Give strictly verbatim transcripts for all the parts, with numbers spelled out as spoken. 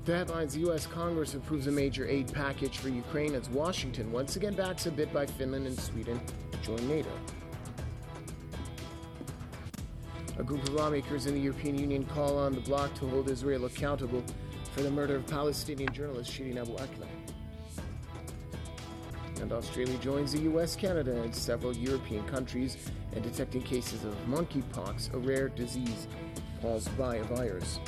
The headlines: the U S Congress approves a major aid package for Ukraine as Washington once again backs a bid by Finland and Sweden to join NATO. A group of lawmakers in the European Union call on the bloc to hold Israel accountable for the murder of Palestinian journalist Shirin Abu Akleh. And Australia joins the U S, Canada, and several European countries in detecting cases of monkeypox, a rare disease caused by a virus.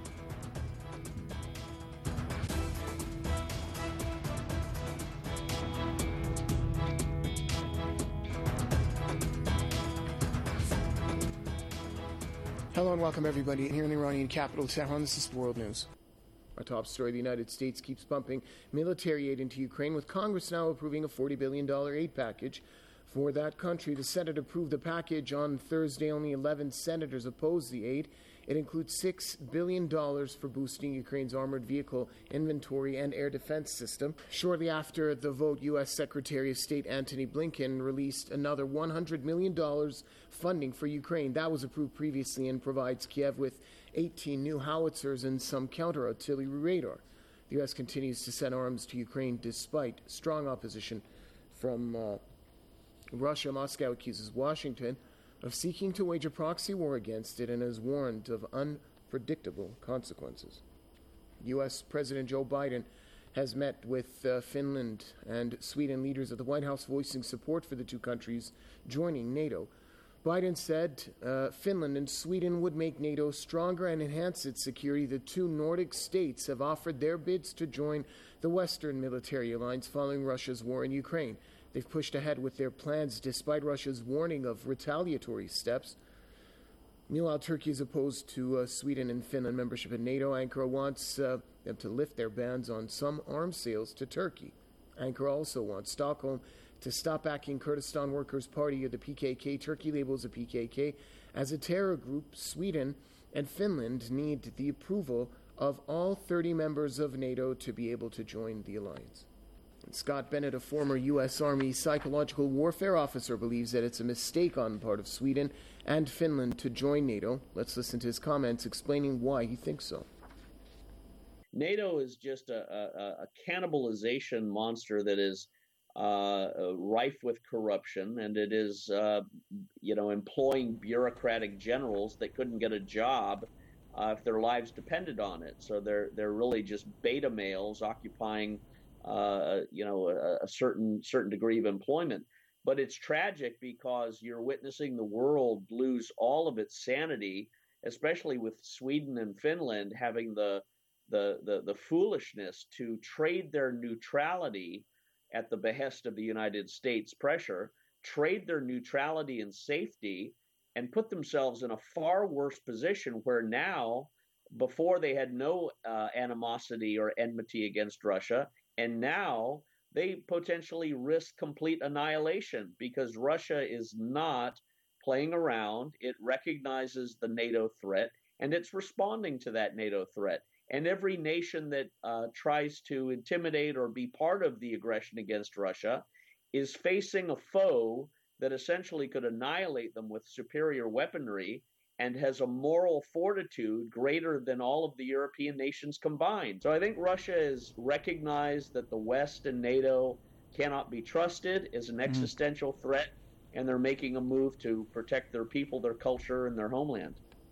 Hello and welcome everybody. Here in the Iranian capital, Tehran, this is World News. Our top story: the United States keeps pumping military aid into Ukraine, with Congress now approving a forty billion dollars aid package for that country. The Senate approved the package on Thursday. Only eleven senators opposed the aid. It includes six billion dollars for boosting Ukraine's armored vehicle inventory and air defense system. Shortly after the vote, U S Secretary of State Antony Blinken released another one hundred million dollars funding for Ukraine. That was approved previously and provides Kiev with eighteen new howitzers and some counter-artillery radar. The U S continues to send arms to Ukraine despite strong opposition from uh, Russia. Moscow accuses Washington of seeking to wage a proxy war against it and has warned of unpredictable consequences. U S President Joe Biden has met with uh, Finland and Sweden leaders at the White House, voicing support for the two countries joining NATO. Biden said uh, Finland and Sweden would make NATO stronger and enhance its security. The two Nordic states have offered their bids to join the Western military alliance following Russia's war in Ukraine. They've pushed ahead with their plans despite Russia's warning of retaliatory steps. Meanwhile, Turkey is opposed to uh, Sweden and Finland membership in NATO. Ankara wants uh, them to lift their bans on some arms sales to Turkey. Ankara also wants Stockholm to stop backing Kurdistan Workers' Party, or the P K K. Turkey labels the P K K as a terror group. Sweden and Finland need the approval of all thirty members of NATO to be able to join the alliance. And Scott Bennett, a former U S Army psychological warfare officer, believes that it's a mistake on the part of Sweden and Finland to join NATO. Let's listen to his comments explaining why he thinks so. NATO is just a, a, a cannibalization monster that is uh, rife with corruption, and it is, uh, you know, employing bureaucratic generals that couldn't get a job uh, if their lives depended on it. So they're they're really just beta males occupying, uh, you know, a, a certain certain degree of employment. But it's tragic because you're witnessing the world lose all of its sanity, especially with Sweden and Finland having the The, the the foolishness to trade their neutrality at the behest of the United States pressure, trade their neutrality and safety, and put themselves in a far worse position where now, before they had no uh, animosity or enmity against Russia, and now they potentially risk complete annihilation because Russia is not playing around. It recognizes the NATO threat, and it's responding to that NATO threat. And every nation that uh, tries to intimidate or be part of the aggression against Russia is facing a foe that essentially could annihilate them with superior weaponry and has a moral fortitude greater than all of the European nations combined. So I think Russia has recognized that the West and NATO cannot be trusted as an existential mm. threat, and they're making a move to protect their people, their culture, and their homeland.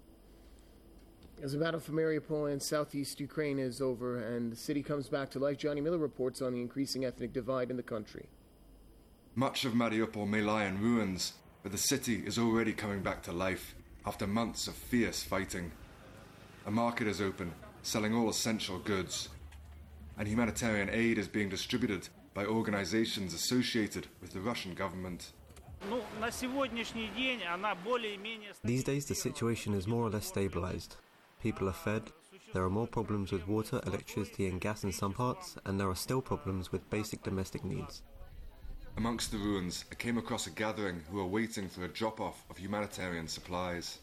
As the battle for Mariupol in southeast Ukraine is over and the city comes back to life, Johnny Miller reports on the increasing ethnic divide in the country. Much of Mariupol may lie in ruins, but the city is already coming back to life after months of fierce fighting. A market is open, selling all essential goods, and humanitarian aid is being distributed by organizations associated with the Russian government. These days the situation is more or less stabilized. People are fed, there are more problems with water, electricity and gas in some parts, and there are still problems with basic domestic needs. Amongst the ruins, I came across a gathering who were waiting for a drop-off of humanitarian supplies.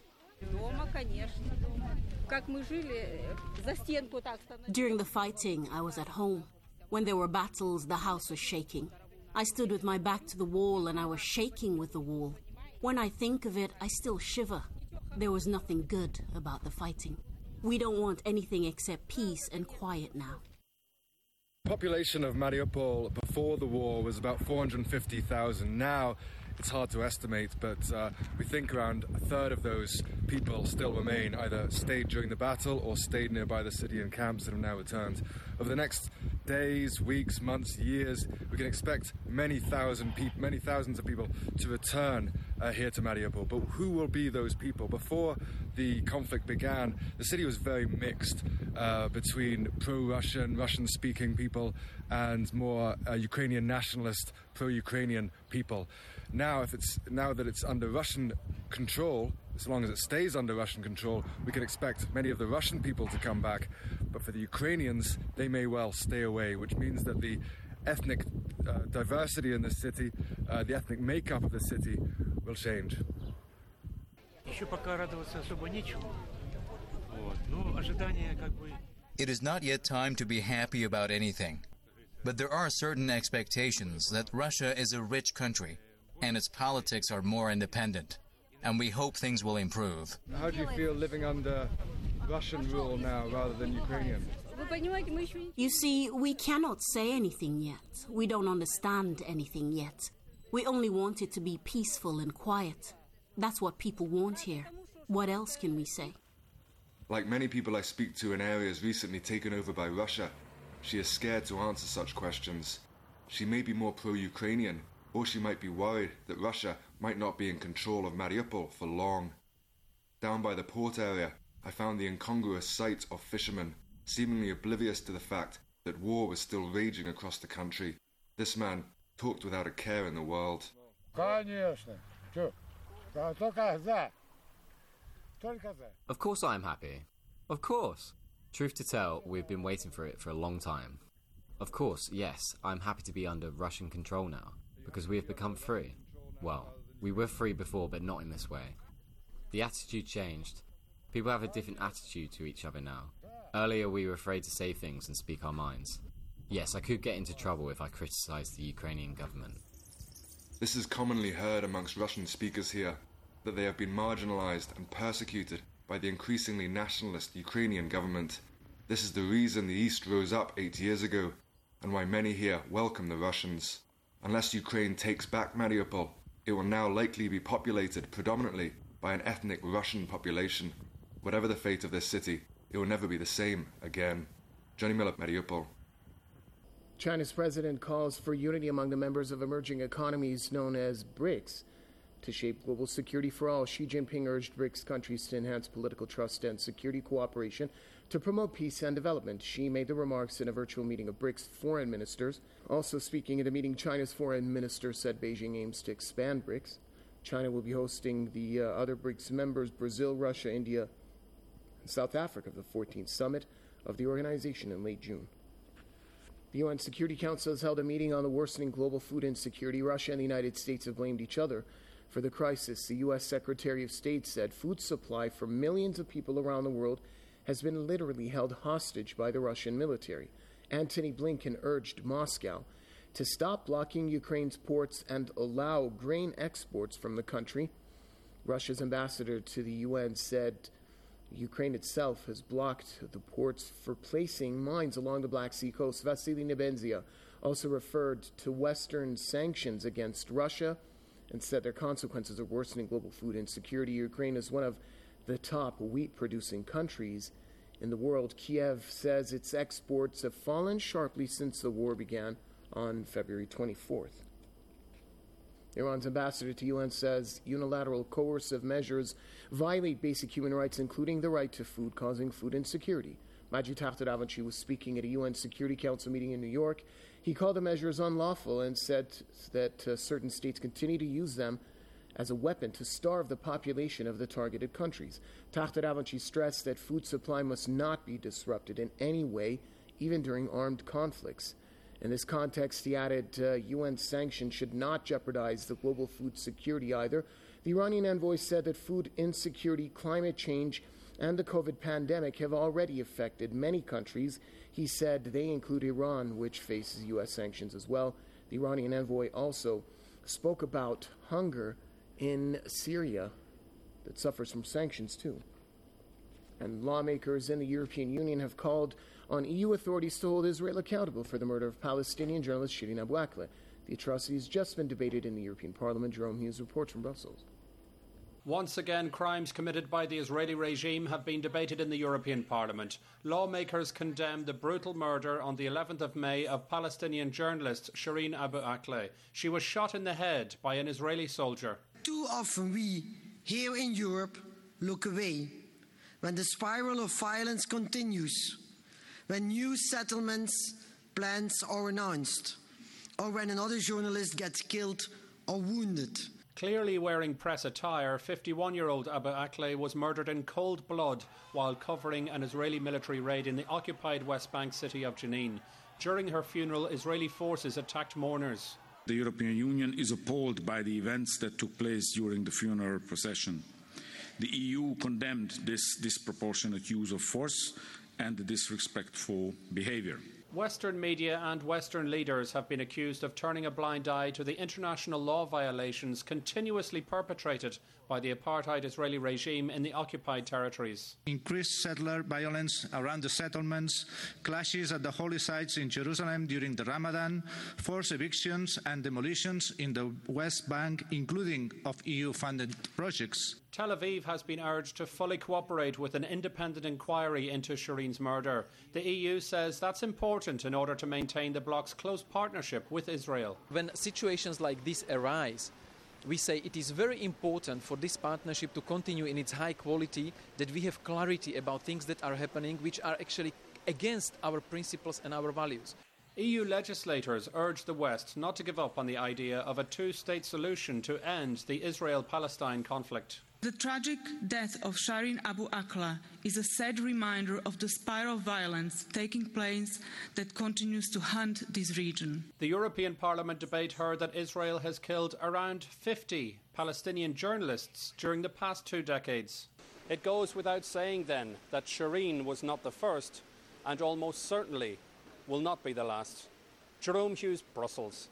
During the fighting, I was at home. When there were battles, the house was shaking. I stood with my back to the wall and I was shaking with the wall. When I think of it, I still shiver. There was nothing good about the fighting. We don't want anything except peace and quiet now. The population of Mariupol before the war was about four hundred fifty thousand. Now it's hard to estimate, but uh, we think around a third of those people still remain, either stayed during the battle or stayed nearby the city in camps that have now returned. Over the next days, weeks, months, years, we can expect many thousand peop- many thousands of people to return uh, here to Mariupol. But who will be those people? Before the conflict began, the city was very mixed uh, between pro-Russian, Russian-speaking people and more uh, Ukrainian nationalist, pro-Ukrainian people. Now, if it's now that it's under Russian control, as long as it stays under Russian control, we can expect many of the Russian people to come back. But for the Ukrainians, they may well stay away, which means that the ethnic uh, diversity in the city, uh, the ethnic makeup of the city, will change. It is not yet time to be happy about anything, but there are certain expectations that Russia is a rich country and its politics are more independent, and we hope things will improve. How do you feel living under Russian rule now rather than Ukrainian? You see, we cannot say anything yet. We don't understand anything yet. We only want it to be peaceful and quiet. That's what people want here. What else can we say? Like many people I speak to in areas recently taken over by Russia, she is scared to answer such questions. She may be more pro-Ukrainian, or she might be worried that Russia might not be in control of Mariupol for long. Down by the port area, I found the incongruous sight of fishermen, seemingly oblivious to the fact that war was still raging across the country. This man talked without a care in the world. Of course I am happy. Of course. Truth to tell, we've been waiting for it for a long time. Of course, yes, I'm happy to be under Russian control now, because we have become free. Well, we were free before, but not in this way. The attitude changed. People have a different attitude to each other now. Earlier we were afraid to say things and speak our minds. Yes, I could get into trouble if I criticised the Ukrainian government. This is commonly heard amongst Russian speakers here, that they have been marginalised and persecuted by the increasingly nationalist Ukrainian government. This is the reason the East rose up eight years ago, and why many here welcome the Russians. Unless Ukraine takes back Mariupol, it will now likely be populated predominantly by an ethnic Russian population. Whatever the fate of this city, it will never be the same again. Johnny Miller, Mariupol. China's president calls for unity among the members of emerging economies known as BRICS to shape global security for all. Xi Jinping urged BRICS countries to enhance political trust and security cooperation to promote peace and development. Xi made the remarks in a virtual meeting of BRICS foreign ministers. Also speaking at a meeting, China's foreign minister said Beijing aims to expand BRICS. China will be hosting the uh, other BRICS members, Brazil, Russia, India, and South Africa, the fourteenth summit of the organization in late June. The U N Security Council has held a meeting on the worsening global food insecurity. Russia and the United States have blamed each other for the crisis. The U S Secretary of State said food supply for millions of people around the world has been literally held hostage by the Russian military. Antony Blinken urged Moscow to stop blocking Ukraine's ports and allow grain exports from the country. Russia's ambassador to the U N said Ukraine itself has blocked the ports for placing mines along the Black Sea coast. Vasily Nebenzia also referred to Western sanctions against Russia and said their consequences are worsening global food insecurity. Ukraine is one of the top wheat-producing countries in the world. Kiev says its exports have fallen sharply since the war began on February twenty-fourth. Iran's ambassador to U N says unilateral coercive measures violate basic human rights, including the right to food, causing food insecurity. Majid Takhtaravantchi was speaking at a U N Security Council meeting in New York. He called the measures unlawful and said that uh, certain states continue to use them as a weapon to starve the population of the targeted countries. Takhtaravantchi stressed that food supply must not be disrupted in any way, even during armed conflicts. In this context, he added uh, U N sanctions should not jeopardize the global food security either. The Iranian envoy said that food insecurity, climate change, and the COVID pandemic have already affected many countries. He said they include Iran, which faces U S sanctions as well. The Iranian envoy also spoke about hunger in Syria that suffers from sanctions too. And lawmakers in the European Union have called on E U authorities to hold Israel accountable for the murder of Palestinian journalist Shireen Abu Akleh. The atrocity has just been debated in the European Parliament. Jerome Hughes reports from Brussels. Once again, crimes committed by the Israeli regime have been debated in the European Parliament. Lawmakers condemned the brutal murder on the eleventh of May of Palestinian journalist Shireen Abu Akleh. She was shot in the head by an Israeli soldier. Too often we, here in Europe, look away when the spiral of violence continues, when new settlements, plans are announced, or when another journalist gets killed or wounded. Clearly wearing press attire, fifty-one-year-old Abu Akleh was murdered in cold blood while covering an Israeli military raid in the occupied West Bank city of Jenin. During her funeral, Israeli forces attacked mourners. The European Union is appalled by the events that took place during the funeral procession. The E U condemned this disproportionate use of force and the disrespectful behaviour. Western media and Western leaders have been accused of turning a blind eye to the international law violations continuously perpetrated by the apartheid Israeli regime in the occupied territories. Increased settler violence around the settlements, clashes at the holy sites in Jerusalem during the Ramadan, forced evictions and demolitions in the West Bank, including of E U-funded projects. Tel Aviv has been urged to fully cooperate with an independent inquiry into Shireen's murder. The E U says that's important in order to maintain the bloc's close partnership with Israel. When situations like this arise, we say it is very important for this partnership to continue in its high quality, that we have clarity about things that are happening which are actually against our principles and our values. E U legislators urge the West not to give up on the idea of a two-state solution to end the Israel-Palestine conflict. The tragic death of Shireen Abu Akleh is a sad reminder of the spiral of violence taking place that continues to haunt this region. The European Parliament debate heard that Israel has killed around fifty Palestinian journalists during the past two decades. It goes without saying then that Shireen was not the first and almost certainly will not be the last. Jerome Hughes, Brussels.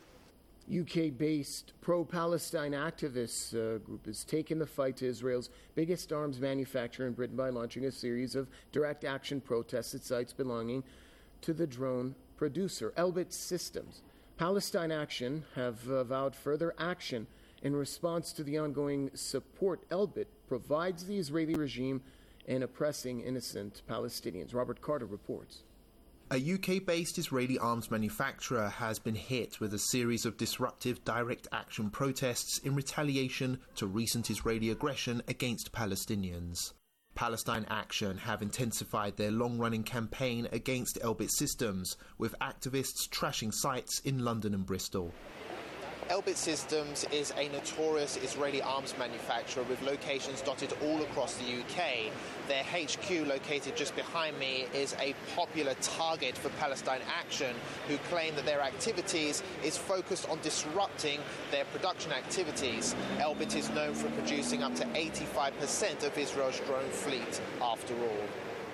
U K-based pro-Palestine activists uh, group has taken the fight to Israel's biggest arms manufacturer in Britain by launching a series of direct action protests at sites belonging to the drone producer, Elbit Systems. Palestine Action have uh, vowed further action in response to the ongoing support Elbit provides the Israeli regime in oppressing innocent Palestinians. Robert Carter reports. A U K-based Israeli arms manufacturer has been hit with a series of disruptive direct action protests in retaliation to recent Israeli aggression against Palestinians. Palestine Action have intensified their long-running campaign against Elbit Systems, with activists trashing sites in London and Bristol. Elbit Systems is a notorious Israeli arms manufacturer with locations dotted all across the U K. Their H Q, located just behind me, is a popular target for Palestine Action, who claim that their activities is focused on disrupting their production activities. Elbit is known for producing up to eighty-five percent of Israel's drone fleet, after all.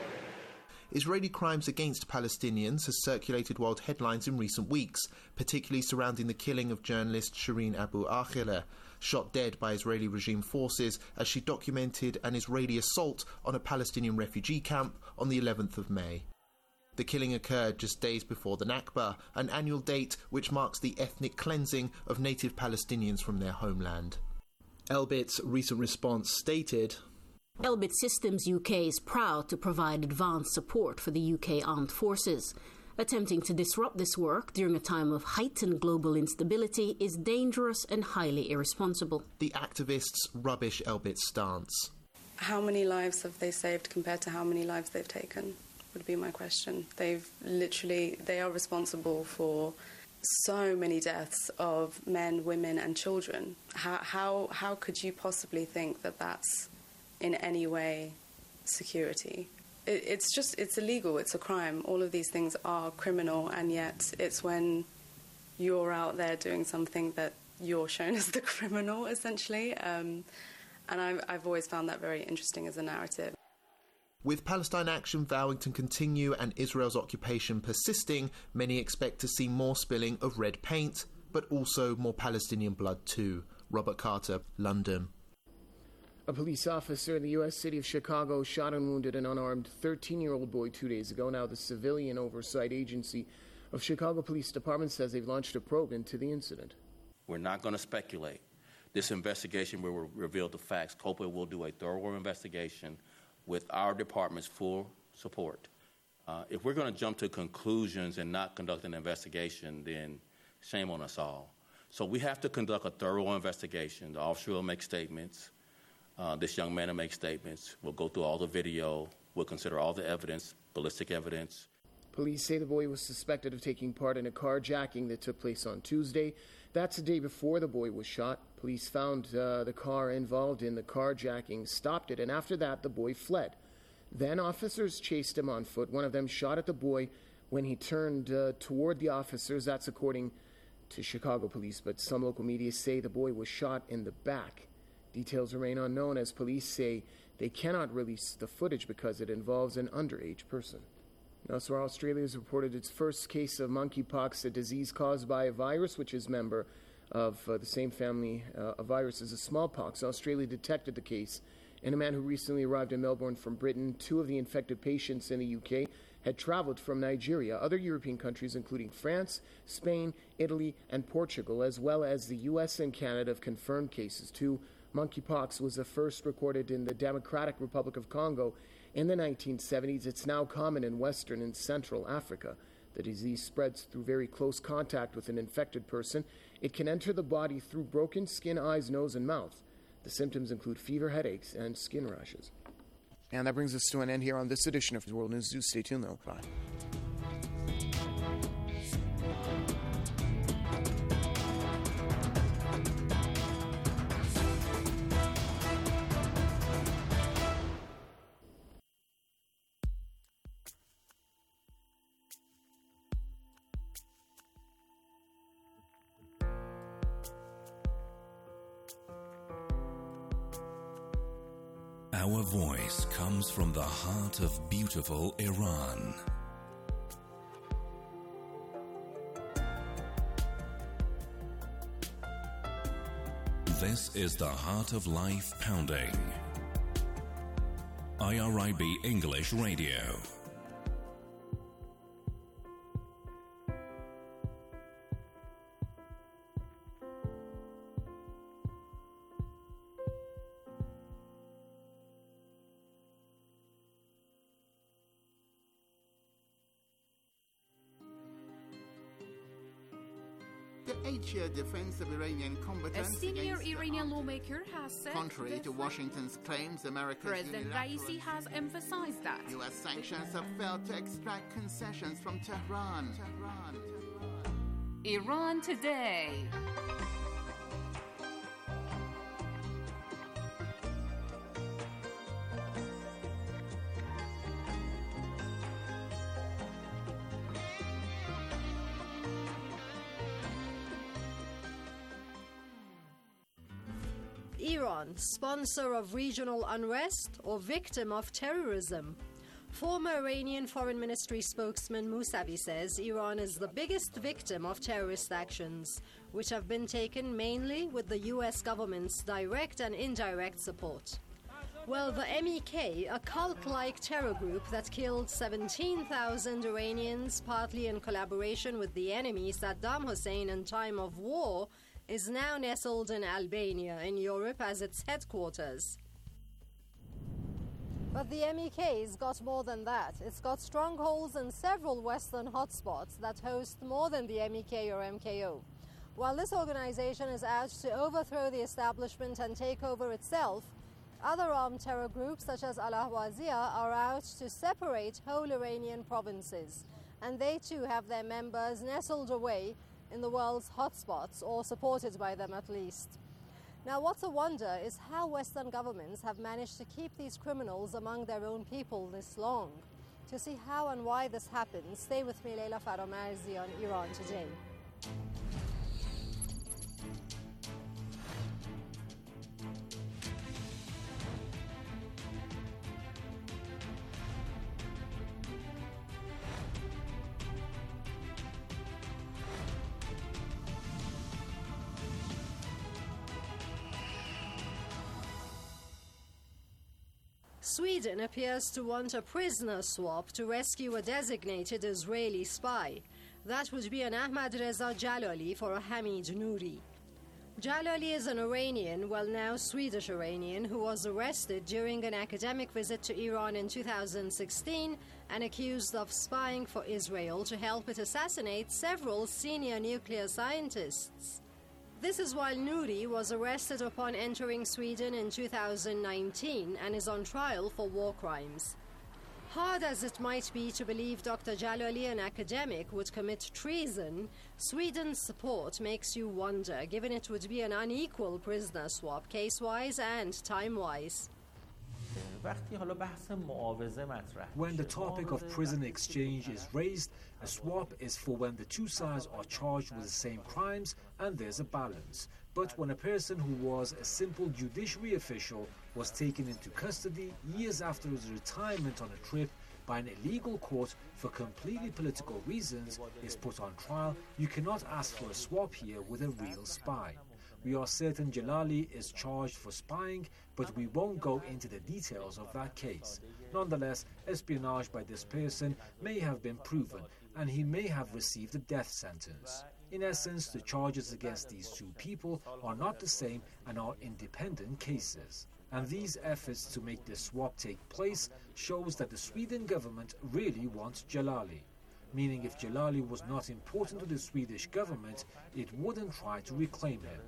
Israeli crimes against Palestinians has circulated world headlines in recent weeks, particularly surrounding the killing of journalist Shireen Abu Akleh, shot dead by Israeli regime forces as she documented an Israeli assault on a Palestinian refugee camp on the eleventh of May. The killing occurred just days before the Nakba, an annual date which marks the ethnic cleansing of native Palestinians from their homeland. Elbit's recent response stated, Elbit Systems U K is proud to provide advanced support for the U K armed forces. Attempting to disrupt this work during a time of heightened global instability is dangerous and highly irresponsible. The activists rubbish Elbit's stance. How many lives have they saved compared to how many lives they've taken, would be my question. They've literally, they are responsible for so many deaths of men, women and children. How, how, how could you possibly think that that's in any way security? It, it's just, it's illegal, it's a crime. All of these things are criminal, and yet it's when you're out there doing something that you're shown as the criminal, essentially. Um, and I've, I've always found that very interesting as a narrative. With Palestine Action vowing to continue and Israel's occupation persisting, many expect to see more spilling of red paint, but also more Palestinian blood too. Robert Carter, London. A police officer in the U S city of Chicago shot and wounded an unarmed thirteen-year-old boy two days ago. Now the Civilian Oversight Agency of Chicago Police Department says they've launched a probe into the incident. We're not going to speculate. This investigation will reveal the facts. COPA will do a thorough investigation with our department's full support. Uh, if we're going to jump to conclusions and not conduct an investigation, then shame on us all. So we have to conduct a thorough investigation. The officer will make statements. Uh, this young man will make statements. We'll go through all the video. We'll consider all the evidence, ballistic evidence. Police say the boy was suspected of taking part in a carjacking that took place on Tuesday. That's the day before the boy was shot. Police found uh, the car involved in the carjacking, stopped it, and after that, the boy fled. Then officers chased him on foot. One of them shot at the boy when he turned uh, toward the officers. That's according to Chicago police, but some local media say the boy was shot in the back. Details remain unknown as police say they cannot release the footage because it involves an underage person. Elsewhere, Australia has reported its first case of monkeypox, a disease caused by a virus which is a member of uh, the same family uh, of viruses as smallpox. Australia detected the case in a man who recently arrived in Melbourne from Britain. Two of the infected patients in the U K had traveled from Nigeria. Other European countries, including France, Spain, Italy, and Portugal, as well as the U S and Canada, have confirmed cases too. Monkeypox was the first recorded in the Democratic Republic of Congo in the nineteen seventies. It's now common in Western and Central Africa. The disease spreads through very close contact with an infected person. It can enter the body through broken skin, eyes, nose, and mouth. The symptoms include fever, headaches, and skin rashes. And that brings us to an end here on this edition of World News. Do stay tuned, though. Bye. Our voice comes from the heart of beautiful Iran. This is the Heart of Life Pounding. I R I B English Radio. Eight-year defense of Iranian combatants. A senior Iranian lawmaker has said, contrary to Washington's claims, America's President Raisi has emphasized that U S sanctions have failed to extract concessions from Tehran. Tehran. Tehran. Iran Today. Iran, sponsor of regional unrest or victim of terrorism? Former Iranian Foreign Ministry spokesman Mousavi says Iran is the biggest victim of terrorist actions, which have been taken mainly with the U S government's direct and indirect support. Well, the M E K, a cult-like terror group that killed seventeen thousand Iranians, partly in collaboration with the enemy Saddam Hussein in time of war, is now nestled in Albania, in Europe, as its headquarters. But the M E K's got more than that. It's got strongholds in several Western hotspots that host more than the M E K or M K O. While this organization is out to overthrow the establishment and take over itself, other armed terror groups such as Al-Ahwaziyah are out to separate whole Iranian provinces, and they too have their members nestled away in the world's hotspots, or supported by them at least. Now, what's a wonder is how Western governments have managed to keep these criminals among their own people this long. To see how and why this happens, stay with me, Leila Faramarzi, on Iran Today. Sweden appears to want a prisoner swap to rescue a designated Israeli spy. That would be an Ahmad Reza Jalali for a Hamid Nouri. Jalali is an Iranian, well now Swedish Iranian, who was arrested during an academic visit to Iran in two thousand sixteen and accused of spying for Israel to help it assassinate several senior nuclear scientists. This is while Nouri was arrested upon entering Sweden in two thousand nineteen and is on trial for war crimes. Hard as it might be to believe Doctor Jalali, an academic, would commit treason, Sweden's support makes you wonder, given it would be an unequal prisoner swap, case-wise and time-wise. When the topic of prison exchange is raised, a swap is for when the two sides are charged with the same crimes and there's a balance. But when a person who was a simple judiciary official was taken into custody years after his retirement on a trip by an illegal court for completely political reasons is put on trial, you cannot ask for a swap here with a real spy. We are certain Jalali is charged for spying, but we won't go into the details of that case. Nonetheless, espionage by this person may have been proven, and he may have received a death sentence. In essence, the charges against these two people are not the same and are independent cases. And these efforts to make this swap take place shows that the Sweden government really wants Jalali. Meaning if Jalali was not important to the Swedish government, it wouldn't try to reclaim him.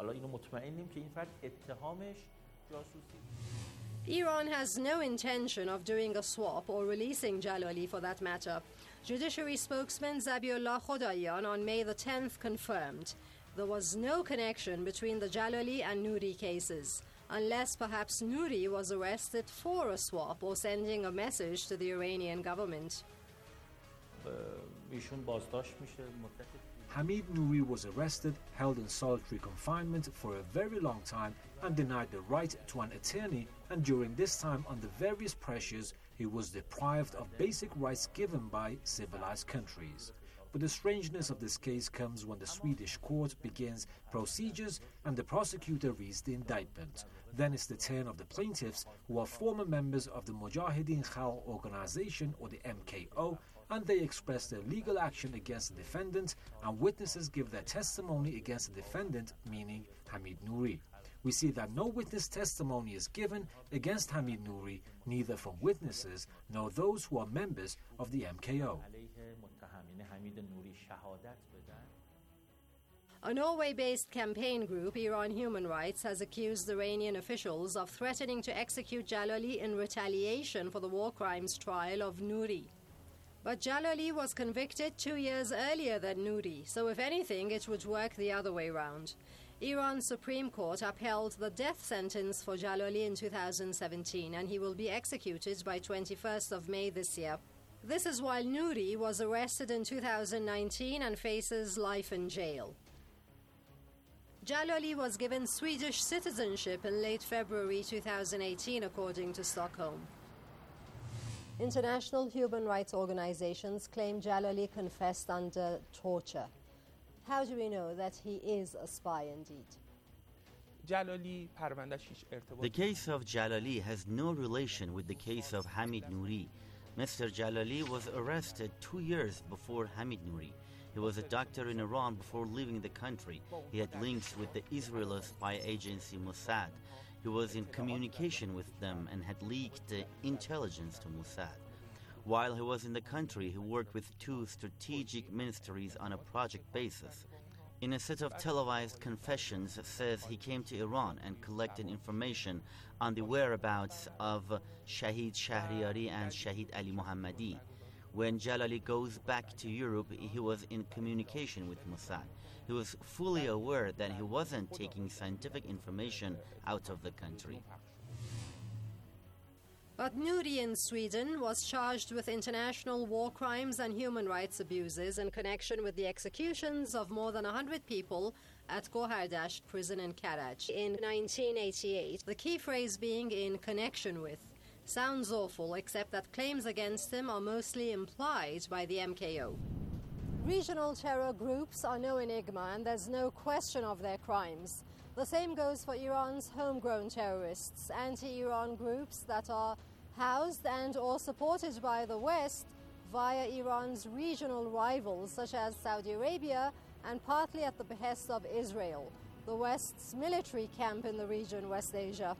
Iran has no intention of doing a swap or releasing Jalali for that matter. Judiciary spokesman Zabiullah Khodayan on May the tenth confirmed there was no connection between the Jalali and Nouri cases, unless perhaps Nouri was arrested for a swap or sending a message to the Iranian government. Hamid Nouri was arrested, held in solitary confinement for a very long time and denied the right to an attorney, and during this time under various pressures he was deprived of basic rights given by civilized countries. But the strangeness of this case comes when the Swedish court begins procedures and the prosecutor reads the indictment. Then it's the turn of the plaintiffs, who are former members of the Mujahideen Khalq organization, or the M K O, and they express their legal action against the defendant, and witnesses give their testimony against the defendant, meaning Hamid Nouri. We see that no witness testimony is given against Hamid Nouri, neither from witnesses nor those who are members of the M K O. A Norway-based campaign group, Iran Human Rights, has accused Iranian officials of threatening to execute Jalali in retaliation for the war crimes trial of Nouri. But Jalali was convicted two years earlier than Nouri, so if anything, it would work the other way round. Iran's Supreme Court upheld the death sentence for Jalali in two thousand seventeen, and he will be executed by twenty-first of May this year. This is while Nouri was arrested in two thousand nineteen and faces life in jail. Jalali was given Swedish citizenship in late February two thousand eighteen, according to Stockholm. International human rights organizations claim Jalali confessed under torture. How do we know that he is a spy indeed? The case of Jalali has no relation with the case of Hamid Nouri. Mister Jalali was arrested two years before Hamid Nouri. He was a doctor in Iran before leaving the country. He had links with the Israeli spy agency Mossad. He was in communication with them and had leaked the intelligence to Mossad. While he was in the country, he worked with two strategic ministries on a project basis. In a set of televised confessions, it says he came to Iran and collected information on the whereabouts of Shahid Shahriari and Shahid Ali Mohammadi. When Jalali goes back to Europe, he was in communication with Mossad. He was fully aware that he wasn't taking scientific information out of the country. But Nouri in Sweden was charged with international war crimes and human rights abuses in connection with the executions of more than one hundred people at Gohardasht prison in Karaj in nineteen eighty-eight, the key phrase being in connection with. Sounds awful, except that claims against him are mostly implied by the M K O. Regional terror groups are no enigma, and there's no question of their crimes. The same goes for Iran's homegrown terrorists, anti-Iran groups that are housed and or supported by the West via Iran's regional rivals such as Saudi Arabia and partly at the behest of Israel, the West's military camp in the region, West Asia.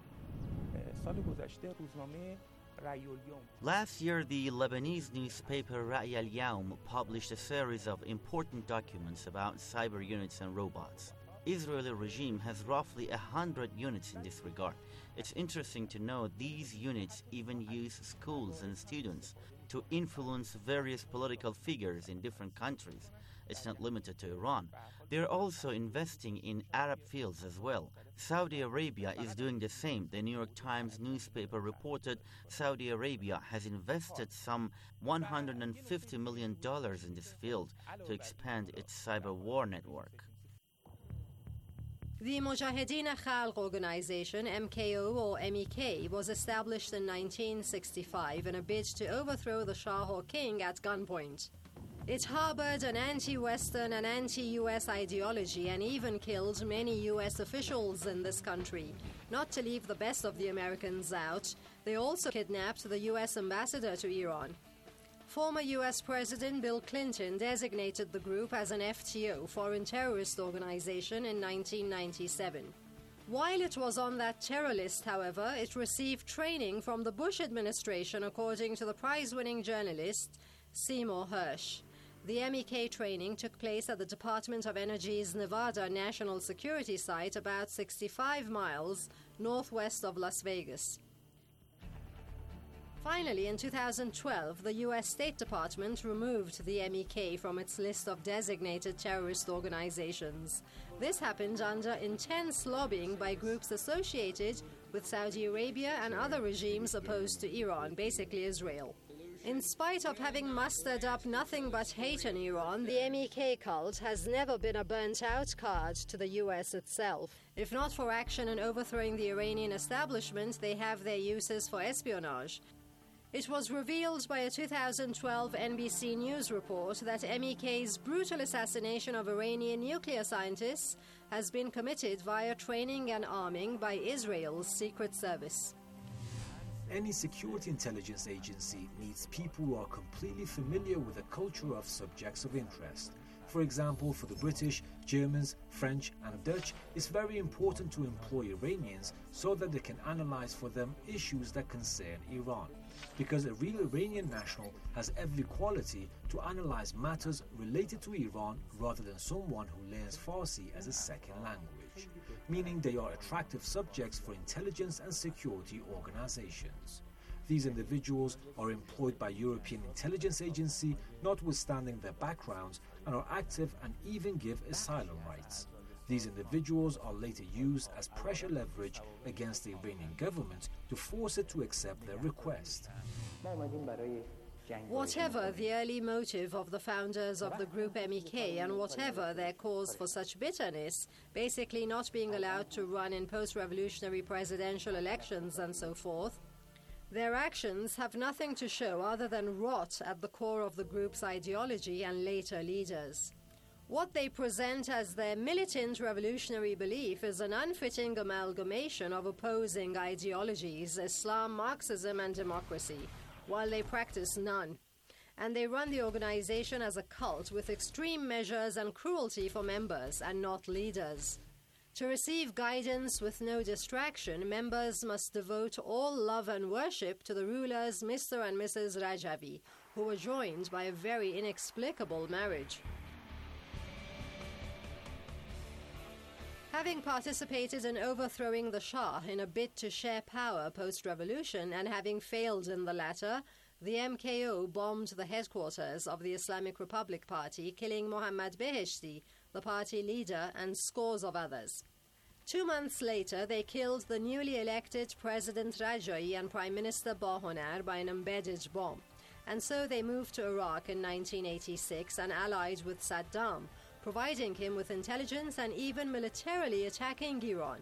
Last year, the Lebanese newspaper Ra'y al-Yawm published a series of important documents about cyber units and robots. Israeli regime has roughly a hundred units in this regard. It's interesting to know these units even use schools and students to influence various political figures in different countries. It's not limited to Iran. They're also investing in Arab fields as well. Saudi Arabia is doing the same. The New York Times newspaper reported Saudi Arabia has invested some one hundred fifty million dollars in this field to expand its cyber war network. The Mujahedin Khalq organization, M K O or M E K, was established in nineteen sixty-five in a bid to overthrow the Shah or king at gunpoint. It harbored an anti-Western and anti-U S ideology and even killed many U S officials in this country. Not to leave the best of the Americans out, they also kidnapped the U S ambassador to Iran. Former U S President Bill Clinton designated the group as an F T O, foreign terrorist organization, in nineteen ninety-seven. While it was on that terror list, however, it received training from the Bush administration, according to the prize-winning journalist Seymour Hersh. The M E K training took place at the Department of Energy's Nevada National Security Site about sixty-five miles northwest of Las Vegas. Finally, in two thousand twelve, the U S State Department removed the M E K from its list of designated terrorist organizations. This happened under intense lobbying by groups associated with Saudi Arabia and other regimes opposed to Iran, basically Israel. In spite of having mustered up nothing but hate in Iran, the M E K cult has never been a burnt-out card to the U S itself. If not for action in overthrowing the Iranian establishment, they have their uses for espionage. It was revealed by a two thousand twelve N B C News report that M E K's brutal assassination of Iranian nuclear scientists has been committed via training and arming by Israel's Secret Service. Any security intelligence agency needs people who are completely familiar with the culture of subjects of interest. For example, for the British, Germans, French and Dutch, it's very important to employ Iranians so that they can analyze for them issues that concern Iran. Because a real Iranian national has every quality to analyze matters related to Iran rather than someone who learns Farsi as a second language, meaning they are attractive subjects for intelligence and security organizations. These individuals are employed by European intelligence agency, notwithstanding their backgrounds, and are active and even give asylum rights. These individuals are later used as pressure leverage against the Iranian government to force it to accept their request. Whatever the early motive of the founders of the group M E K and whatever their cause for such bitterness, basically not being allowed to run in post-revolutionary presidential elections and so forth, their actions have nothing to show other than rot at the core of the group's ideology and later leaders. What they present as their militant revolutionary belief is an unfitting amalgamation of opposing ideologies, Islam, Marxism and democracy, while they practice none. And they run the organization as a cult with extreme measures and cruelty for members and not leaders. To receive guidance with no distraction, members must devote all love and worship to the rulers Mister and Missus Rajavi, who were joined by a very inexplicable marriage. Having participated in overthrowing the Shah in a bid to share power post-revolution and having failed in the latter, the M K O bombed the headquarters of the Islamic Republic Party, killing Mohammad Beheshti, the party leader, and scores of others. Two months later, they killed the newly elected President Rajai and Prime Minister Bahonar by an embedded bomb. And so they moved to Iraq in nineteen eighty-six and allied with Saddam, providing him with intelligence and even militarily attacking Iran.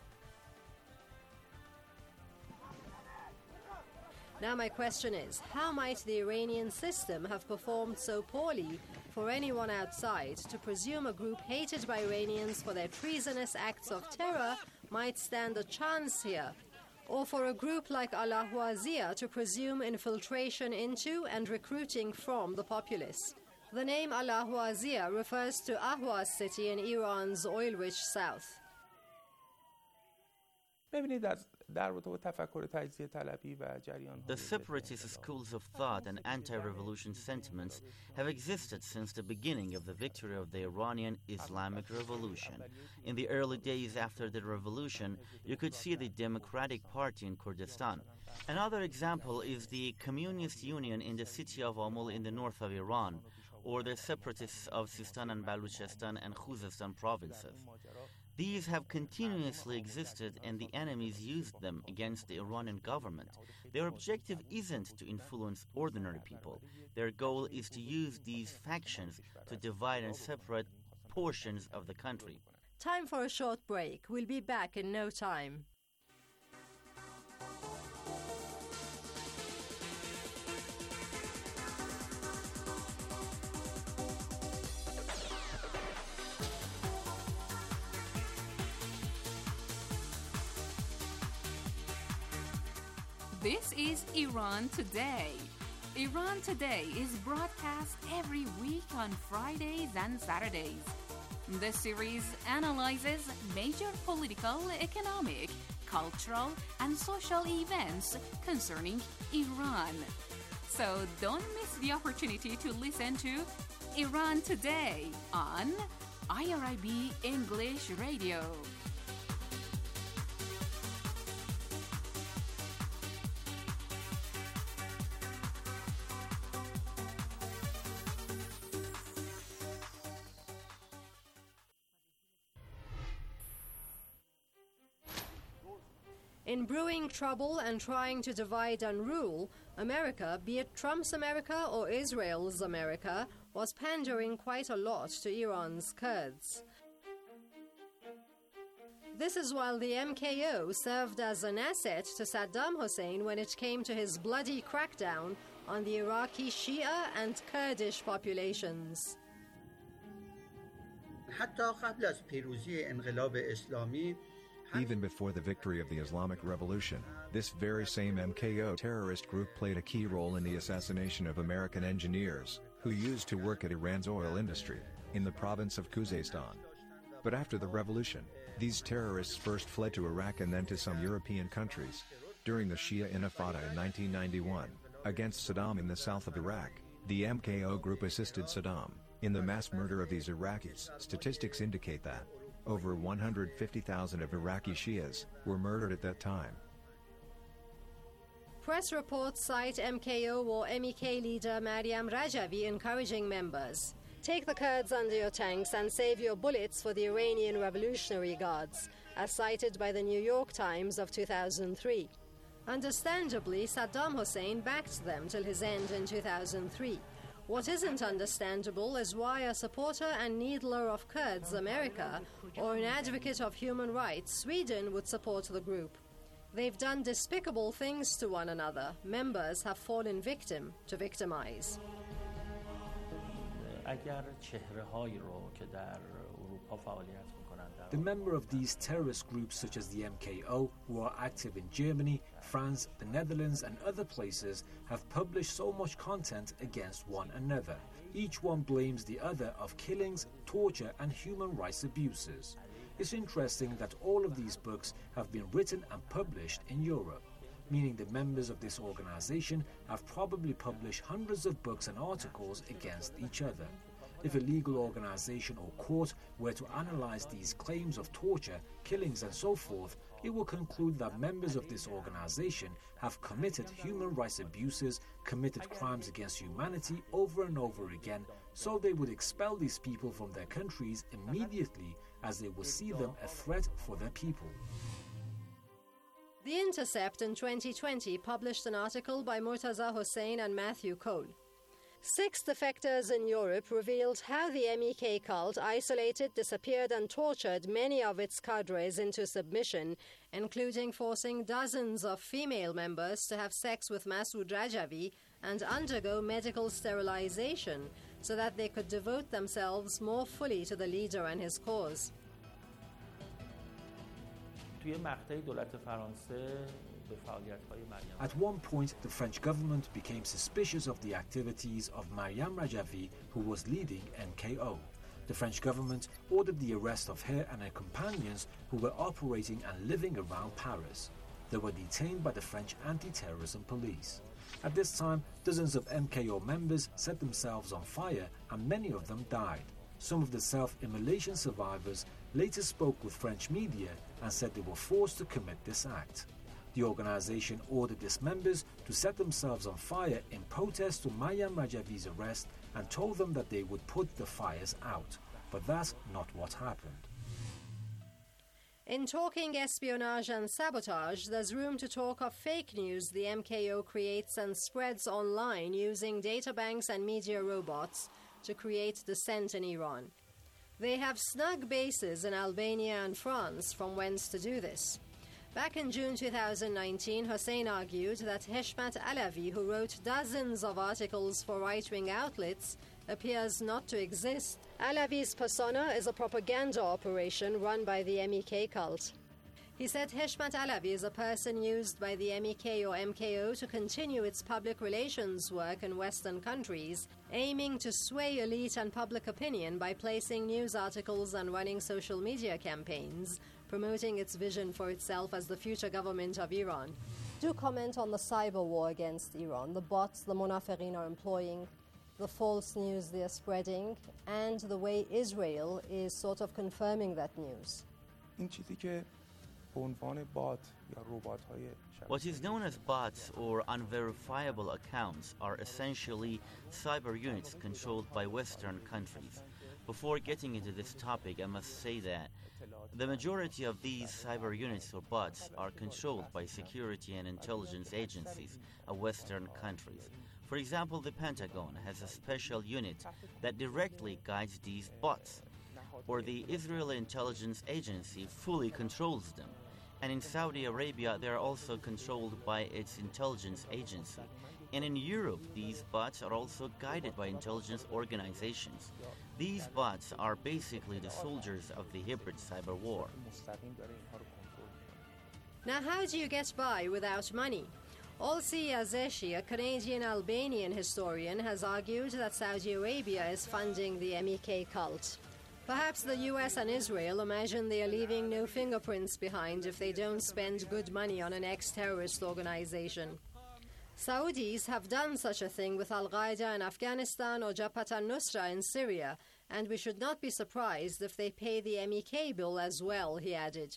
Now my question is, how might the Iranian system have performed so poorly for anyone outside to presume a group hated by Iranians for their treasonous acts of terror might stand a chance here? or for a group like Al-Ahwaziyya to presume infiltration into and recruiting from the populace. The name Al-Ahwaziyya refers to Ahwaz city in Iran's oil-rich south. The separatist schools of thought and anti-revolution sentiments have existed since the beginning of the victory of the Iranian Islamic Revolution. In the early days after the revolution, you could see the Democratic Party in Kurdistan. Another example is the Communist Union in the city of Amul in the north of Iran, or the separatists of Sistan and Baluchistan and Khuzestan provinces. These have continuously existed, and the enemies used them against the Iranian government. Their objective isn't to influence ordinary people. Their goal is to use these factions to divide and separate portions of the country. Time for a short break. We'll be back in no time. This is Iran Today. Iran Today is broadcast every week on Fridays and Saturdays. The series analyzes major political, economic, cultural, and social events concerning Iran. So don't miss the opportunity to listen to Iran Today on I R I B English Radio. In brewing trouble and trying to divide and rule, America, be it Trump's America or Israel's America, was pandering quite a lot to Iran's Kurds. This is while the M K O served as an asset to Saddam Hussein when it came to his bloody crackdown on the Iraqi Shia and Kurdish populations. Even before the victory of the Islamic Revolution, this very same M K O terrorist group played a key role in the assassination of American engineers, who used to work at Iran's oil industry, in the province of Khuzestan. But after the revolution, these terrorists first fled to Iraq and then to some European countries. During the Shia Intifada in nineteen ninety-one, against Saddam in the south of Iraq, the M K O group assisted Saddam in the mass murder of these Iraqis. Statistics indicate that over one hundred fifty thousand of Iraqi Shias were murdered at that time. Press reports cite M K O or M E K leader Maryam Rajavi encouraging members. Take the Kurds under your tanks and save your bullets for the Iranian Revolutionary Guards, as cited by the New York Times of two thousand three. Understandably, Saddam Hussein backed them till his end in two thousand three. What isn't understandable is why a supporter and needler of Kurds, America, or an advocate of human rights, Sweden, would support the group. They've done despicable things to one another. Members have fallen victim to victimize. The member of these terrorist groups such as the M K O, who are active in Germany, France, the Netherlands and other places, have published so much content against one another. Each one blames the other of killings, torture and human rights abuses. It's interesting that all of these books have been written and published in Europe, meaning the members of this organization have probably published hundreds of books and articles against each other. If a legal organization or court were to analyze these claims of torture, killings and so forth, it will conclude that members of this organization have committed human rights abuses, committed crimes against humanity over and over again, so they would expel these people from their countries immediately, as they will see them a threat for their people. The Intercept in twenty twenty published an article by Murtaza Hussain and Matthew Cole. Six defectors in Europe revealed how the M E K cult isolated, disappeared and tortured many of its cadres into submission, including forcing dozens of female members to have sex with Masoud Rajavi and undergo medical sterilization so that they could devote themselves more fully to the leader and his cause. At one point, the French government became suspicious of the activities of Maryam Rajavi, who was leading M K O. The French government ordered the arrest of her and her companions who were operating and living around Paris. They were detained by the French anti-terrorism police. At this time, dozens of M K O members set themselves on fire and many of them died. Some of the self-immolation survivors later spoke with French media and said they were forced to commit this act. The organization ordered its members to set themselves on fire in protest to Maryam Rajavi's arrest and told them that they would put the fires out. But that's not what happened. In talking espionage and sabotage, there's room to talk of fake news the M K O creates and spreads online using databanks and media robots to create dissent in Iran. They have snug bases in Albania and France from whence to do this. Back in June two thousand nineteen, Hossein argued that Heshmat Alavi, who wrote dozens of articles for right-wing outlets, appears not to exist. Alavi's persona is a propaganda operation run by the M E K cult. He said Heshmat Alavi is a person used by the M E K or M K O to continue its public relations work in Western countries, aiming to sway elite and public opinion by placing news articles and running social media campaigns, promoting its vision for itself as the future government of Iran. Do comment on the cyber war against Iran, the bots the Munafiqin are employing, the false news they are spreading, and the way Israel is sort of confirming that news. What is known as bots or unverifiable accounts are essentially cyber units controlled by Western countries. Before getting into this topic, I must say that the majority of these cyber units or bots are controlled by security and intelligence agencies of Western countries. For example, the Pentagon has a special unit that directly guides these bots, or the Israeli intelligence agency fully controls them. And in Saudi Arabia, they are also controlled by its intelligence agency. And in Europe, these bots are also guided by intelligence organizations. These bots are basically the soldiers of the hybrid cyber war. Now, how do you get by without money? Olsi Azeshi, a Canadian-Albanian historian, has argued that Saudi Arabia is funding the M E K cult. Perhaps the U S and Israel imagine they are leaving no fingerprints behind if they don't spend good money on an ex-terrorist organization. Saudis have done such a thing with Al-Qaeda in Afghanistan or Jabhat al-Nusra in Syria, and we should not be surprised if they pay the M E K bill as well, he added.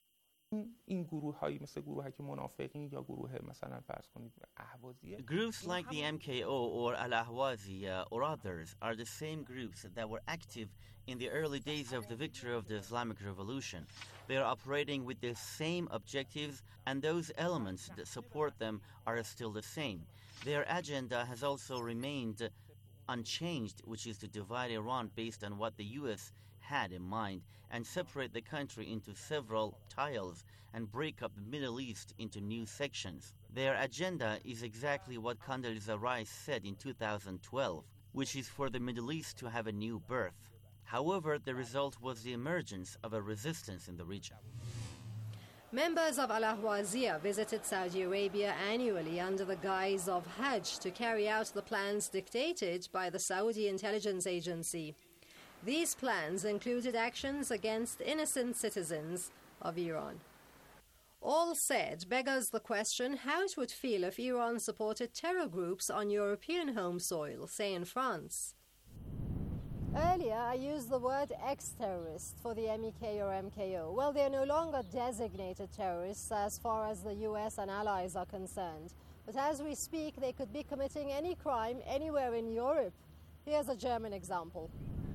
Groups like the M K O or Al-Ahwazi uh, or others are the same groups that were active in the early days of the victory of the Islamic Revolution. They are operating with the same objectives, and those elements that support them are still the same. Their agenda has also remained unchanged, which is to divide Iran based on what the U S had in mind and separate the country into several tiles and break up the Middle East into new sections. Their agenda is exactly what Condoleezza Rice said in two thousand twelve, which is for the Middle East to have a new birth. However, the result was the emergence of a resistance in the region. Members of Al-Ahwaziyah visited Saudi Arabia annually under the guise of Hajj to carry out the plans dictated by the Saudi intelligence agency. These plans included actions against innocent citizens of Iran. All said beggars the question how it would feel if Iran supported terror groups on European home soil, say in France. Earlier, I used the word ex-terrorist for the M E K or M K O. Well, they are no longer designated terrorists as far as the U S and allies are concerned. But as we speak, they could be committing any crime anywhere in Europe. Here's a German example.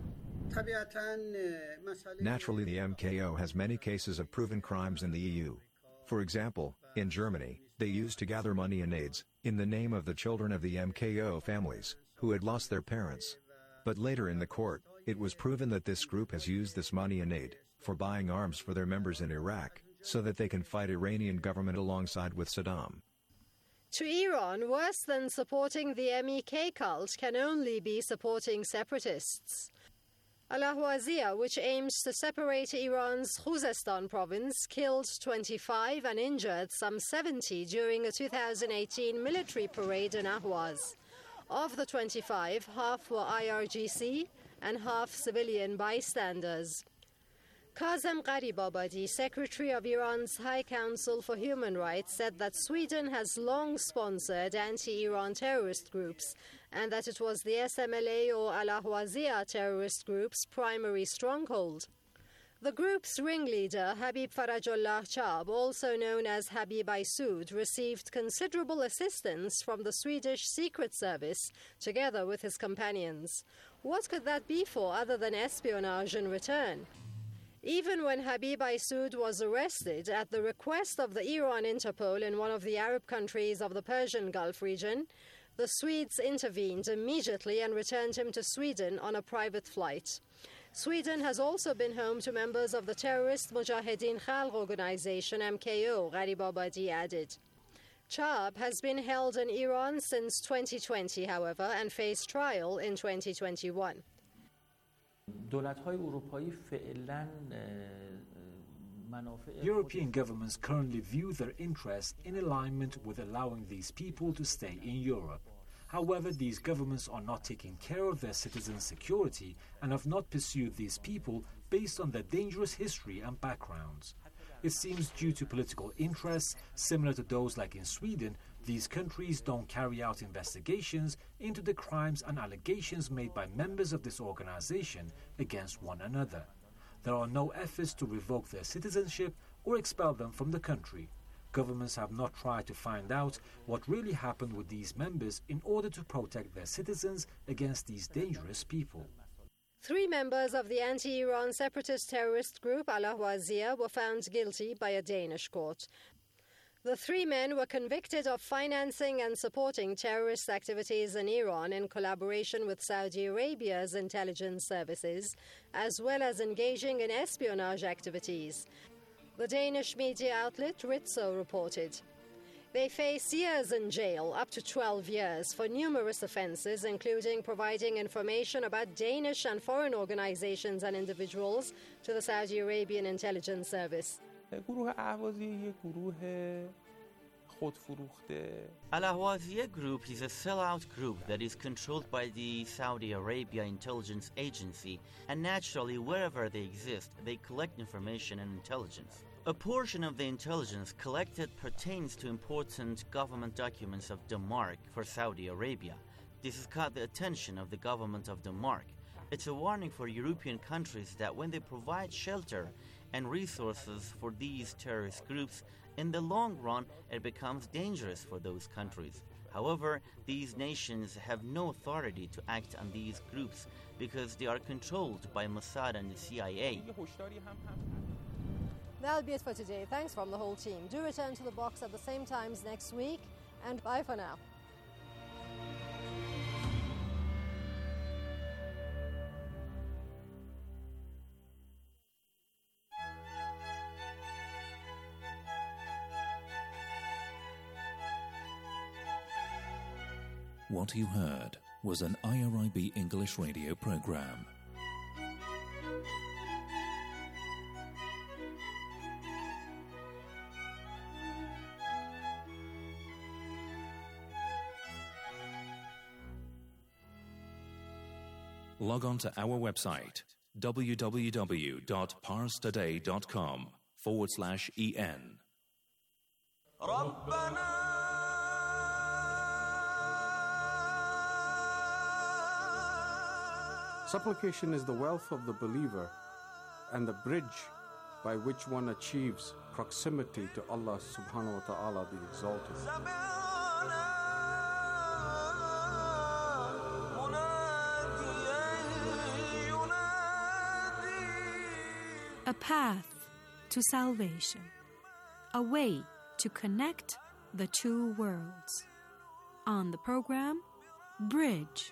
Naturally, the M K O has many cases of proven crimes in the E U. For example, in Germany, they used to gather money and aids, in the name of the children of the M K O families, who had lost their parents. But later in the court, it was proven that this group has used this money and aid for buying arms for their members in Iraq, so that they can fight Iranian government alongside with Saddam. To Iran, worse than supporting the M E K cult can only be supporting separatists. Al-Ahwaziyah, which aims to separate Iran's Khuzestan province, killed twenty-five and injured some seventy during a two thousand eighteen military parade in Ahwaz. Of the twenty-five, half were I R G C and half civilian bystanders. Kazem Gharibabadi, Secretary of Iran's High Council for Human Rights, said that Sweden has long sponsored anti-Iran terrorist groups and that it was the S M L A or Al-Ahwaziyah terrorist group's primary stronghold. The group's ringleader, Habib Farajullah Chab, also known as Habib Aysud, received considerable assistance from the Swedish Secret Service, together with his companions. What could that be for other than espionage in return? Even when Habib Aysud was arrested at the request of the Iran Interpol in one of the Arab countries of the Persian Gulf region, the Swedes intervened immediately and returned him to Sweden on a private flight. Sweden has also been home to members of the terrorist Mujahedin Khalq organization M K O, Gharibabadi added. Chab has been held in Iran since twenty twenty, however, and faced trial in twenty twenty-one. European governments currently view their interests in alignment with allowing these people to stay in Europe. However, these governments are not taking care of their citizens' security and have not pursued these people based on their dangerous history and backgrounds. It seems due to political interests, similar to those like in Sweden, these countries don't carry out investigations into the crimes and allegations made by members of this organization against one another. There are no efforts to revoke their citizenship or expel them from the country. Governments have not tried to find out what really happened with these members in order to protect their citizens against these dangerous people. Three members of the anti-Iran separatist terrorist group Al-Ahwaziyah were found guilty by a Danish court. The three men were convicted of financing and supporting terrorist activities in Iran in collaboration with Saudi Arabia's intelligence services, as well as engaging in espionage activities. The Danish media outlet Ritzo reported. They face years in jail, up to twelve years, for numerous offences, including providing information about Danish and foreign organisations and individuals to the Saudi Arabian intelligence service. Al-Ahwaziyah Group is a sellout group that is controlled by the Saudi Arabia Intelligence Agency, and naturally, wherever they exist, they collect information and intelligence. A portion of the intelligence collected pertains to important government documents of Denmark for Saudi Arabia. This has caught the attention of the government of Denmark. It's a warning for European countries that when they provide shelter and resources for these terrorist groups, in the long run, it becomes dangerous for those countries. However, these nations have no authority to act on these groups because they are controlled by Mossad and the C I A. That'll be it for today. Thanks from the whole team. Do return to the box at the same times next week, and bye for now. What you heard was an I R I B English radio program. Log on to our website, www.parstoday.com forward slash en. Supplication is the wealth of the believer and the bridge by which one achieves proximity to Allah subhanahu wa ta'ala the Exalted. A path to salvation, a way to connect the two worlds. On the program, Bridge.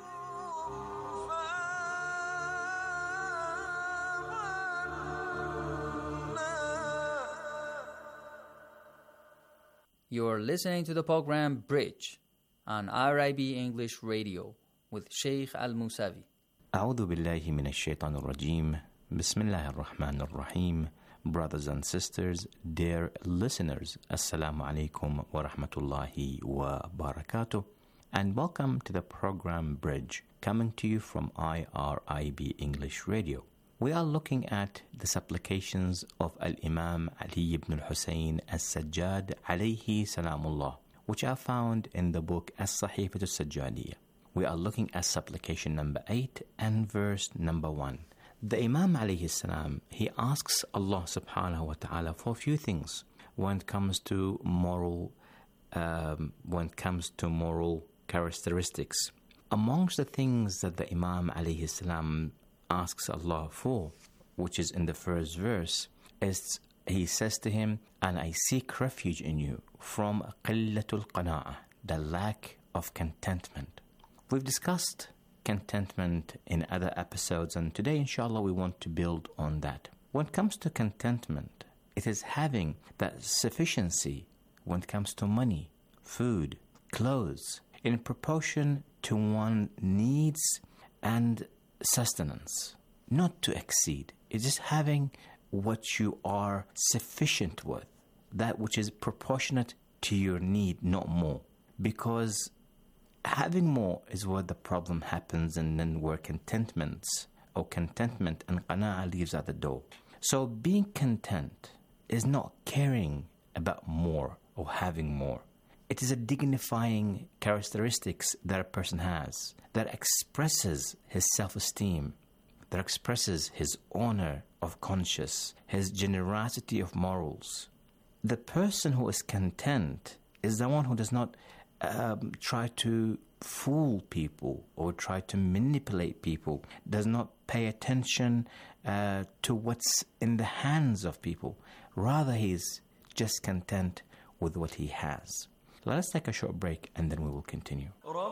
You're listening to the program Bridge on I R I B English Radio with Sheikh Al-Musavi. أعوذ بالله من الشيطان الرجيم. بسم الله الرحمن الرحيم. Brothers and sisters, dear listeners, Assalamu alaikum wa rahmatullahi wa barakatuh, and welcome to the program Bridge, coming to you from I R I B English Radio. We are looking at the supplications of Al-Imam Ali ibn al-Husayn as-Sajjad alayhi salamullah, which are found in the book As-Sahifatu as-Sajjadiyya. We are looking at supplication number eight and verse number one. The Imam alayhi salam, he asks Allah subhanahu wa ta'ala for a few things when it comes to moral, um, when it comes to moral characteristics. Amongst the things that the Imam alayhi salam asks Allah for, which is in the first verse, is he says to him, and I seek refuge in you from qillatul qana'ah, the lack of contentment. We've discussed contentment in other episodes, and today inshallah we want to build on that. When it comes to contentment, it is having that sufficiency when it comes to money, food, clothes, in proportion to one's needs and sustenance, not to exceed. It's just having what you are sufficient with, that which is proportionate to your need, not more. Because having more is where the problem happens, and then where contentments or contentment and qana'ah leaves at the door. So being content is not caring about more or having more. It is a dignifying characteristics that a person has that expresses his self-esteem, that expresses his honor of conscience, his generosity of morals. The person who is content is the one who does not Um, try to fool people or try to manipulate people, does not pay attention uh, to what's in the hands of people. Rather, he's just content with what he has. Let us take a short break and then we will continue.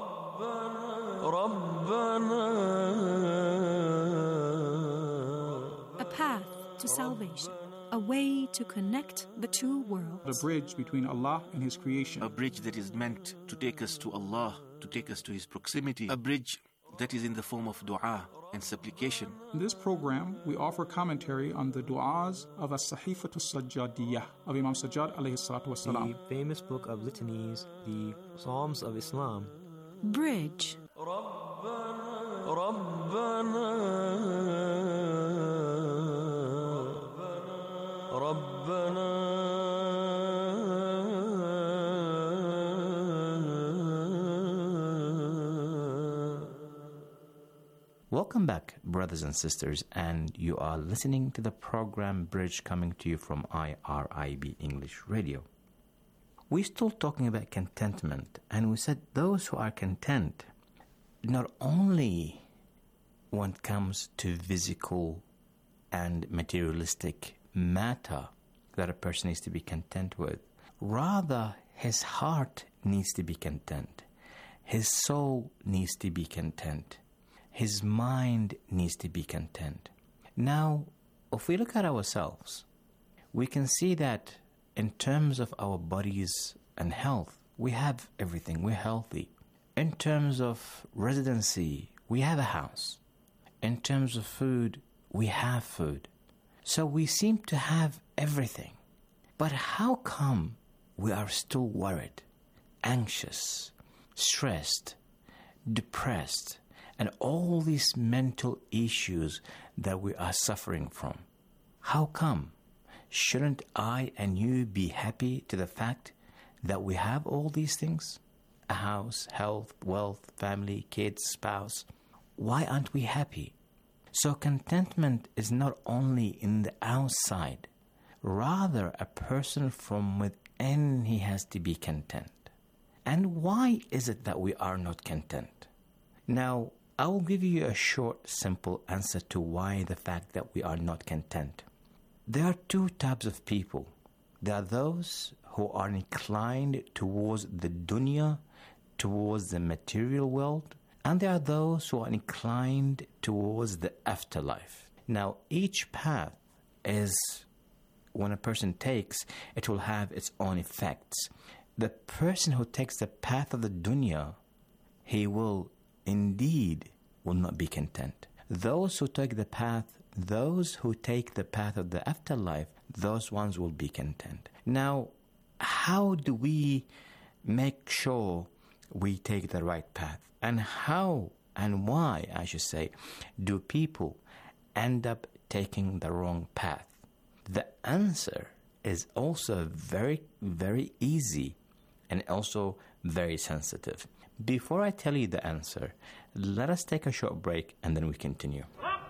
A path to salvation. A way to connect the two worlds. A bridge between Allah and His creation. A bridge that is meant to take us to Allah, to take us to His proximity. A bridge that is in the form of dua and supplication. In this program, we offer commentary on the du'as of As-Sahifatu as-Sajjadiyya of Imam Sajjad alayhi salatu wasalam. The famous book of litanies, the Psalms of Islam. Bridge. Welcome back, brothers and sisters, and you are listening to the program Bridge, coming to you from I R I B English Radio. We're still talking about contentment, and we said those who are content, not only when it comes to physical and materialistic matter that a person needs to be content with, rather his heart needs to be content, his soul needs to be content, his mind needs to be content. Now, if we look at ourselves, we can see that in terms of our bodies and health, we have everything, we're healthy. In terms of residency, we have a house. In terms of food, we have food. So we seem to have everything. But how come we are still worried, anxious, stressed, depressed, and all these mental issues that we are suffering from? How come? Shouldn't I and you be happy to the fact that we have all these things? A house, health, wealth, family, kids, spouse. Why aren't we happy? So contentment is not only in the outside. Rather, a person from within, he has to be content. And why is it that we are not content? Now, I will give you a short, simple answer to why the fact that we are not content. There are two types of people. There are those who are inclined towards the dunya, towards the material world, and there are those who are inclined towards the afterlife. Now, each path is, when a person takes, it will have its own effects. The person who takes the path of the dunya, he will indeed will not be content. those who take the path, those who take the path of the afterlife, those ones will be content. Now, how do we make sure we take the right path? And how and why, I should say, do people end up taking the wrong path? The answer is also very, very easy and also very sensitive. Before I tell you the answer, let us take a short break and then we continue.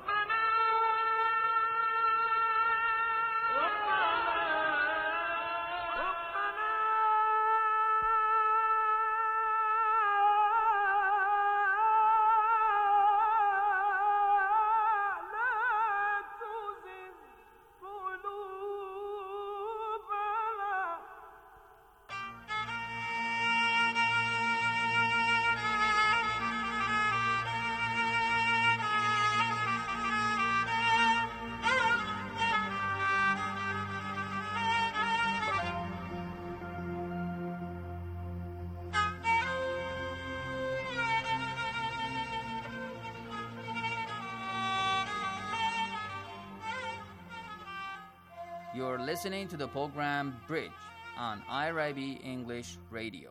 You're listening to the program Bridge on I R I B English Radio.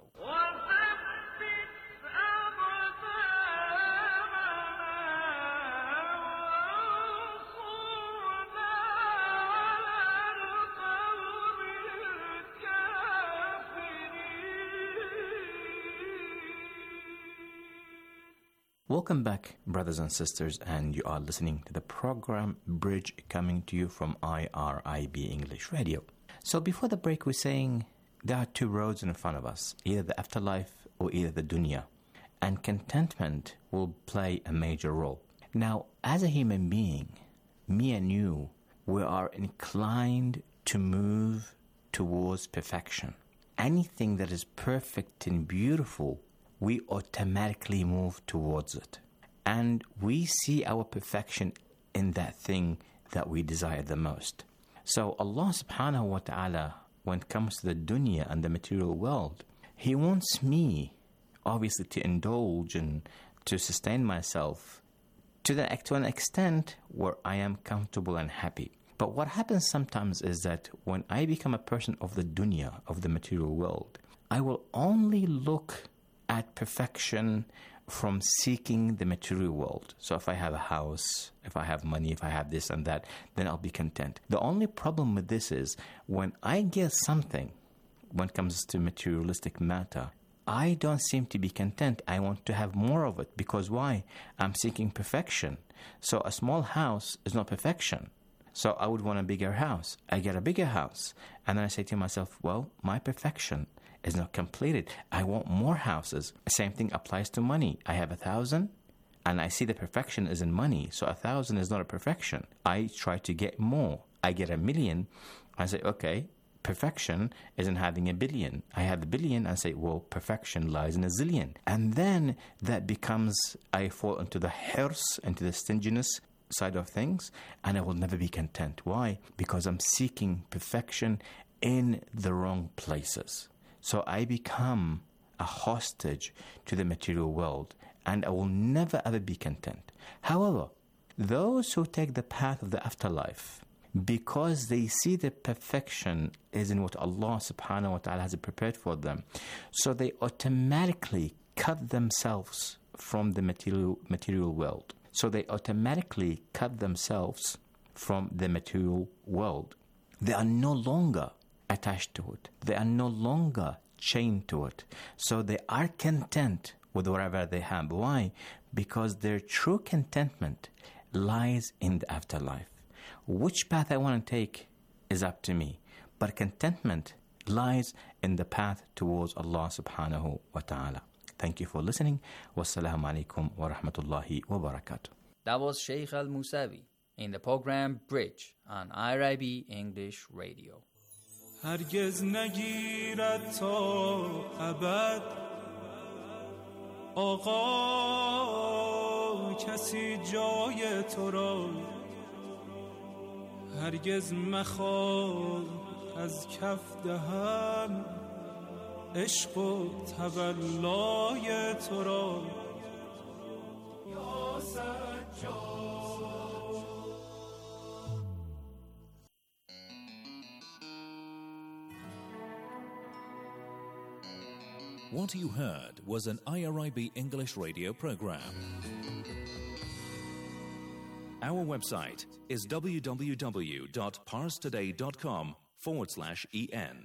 Welcome back, brothers and sisters, and you are listening to the program Bridge, coming to you from I R I B English Radio. So before the break, we're saying there are two roads in front of us, either the afterlife or either the dunya, and contentment will play a major role. Now, as a human being, me and you, we are inclined to move towards perfection. Anything that is perfect and beautiful, we automatically move towards it. And we see our perfection in that thing that we desire the most. So Allah subhanahu wa ta'ala, when it comes to the dunya and the material world, He wants me, obviously, to indulge and to sustain myself to, the, to an extent where I am comfortable and happy. But what happens sometimes is that when I become a person of the dunya, of the material world, I will only look at perfection from seeking the material world. So if I have a house, if I have money, if I have this and that, then I'll be content. The only problem with this is when I get something, when it comes to materialistic matter, I don't seem to be content. I want to have more of it. Because why? I'm seeking perfection. So a small house is not perfection. So I would want a bigger house. I get a bigger house. And then I say to myself, well, my perfection is not completed. I want more houses. Same thing applies to money. I have a thousand and I see the perfection is in money. So a thousand is not a perfection. I try to get more. I get a million. I say, okay, perfection is in having a billion. I have a billion and say, well, perfection lies in a zillion. And then that becomes, I fall into the hirs, into the stinginess side of things, and I will never be content. Why? Because I'm seeking perfection in the wrong places. So I become a hostage to the material world, and I will never ever be content. However, those who take the path of the afterlife, because they see the perfection is in what Allah subhanahu wa ta'ala has prepared for them, so they automatically cut themselves from the material material world. So they automatically cut themselves from the material world. They are no longer attached to it. They are no longer chained to it. So they are content with whatever they have. Why? Because their true contentment lies in the afterlife. Which path I want to take is up to me. But contentment lies in the path towards Allah subhanahu wa ta'ala. Thank you for listening. Wassalamu alaikum wa rahmatullahi wa barakatuh. That was Sheikh Al-Musawi in the program Bridge on I R I B English Radio. هرگز نگیرد تا ابد آقا کسی جای تو را هرگز مخواه از کف دهم عشق و تولای تو را یا سجاد What you heard was an I R I B English radio program. Our website is www.parstoday.com forward slash en.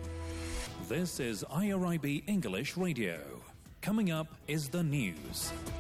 This is I R I B English Radio. Coming up is the news.